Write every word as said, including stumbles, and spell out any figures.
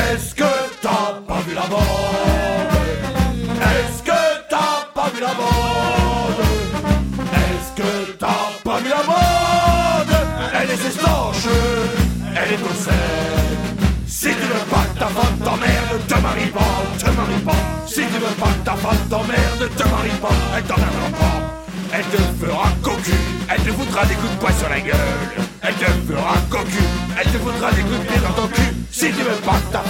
Est-ce que t'as pas vu la bande? Est-ce que t'as pas vu la bande? Est-ce que t'as pas vu la bande? Elle est estanche, elle est cosette. Si tu veux pas que ta femme t'emmerde, te marie pas, te marie pas. Si tu veux pas que ta femme t'emmerde, te marie pas, elle t'emmerdera pas. Elle te fera cocu, elle te foutra des coups de poing sur la gueule. Elle te fera cocu, elle te foutra des coups de pied dans ton cul. Si tu veux pas que ta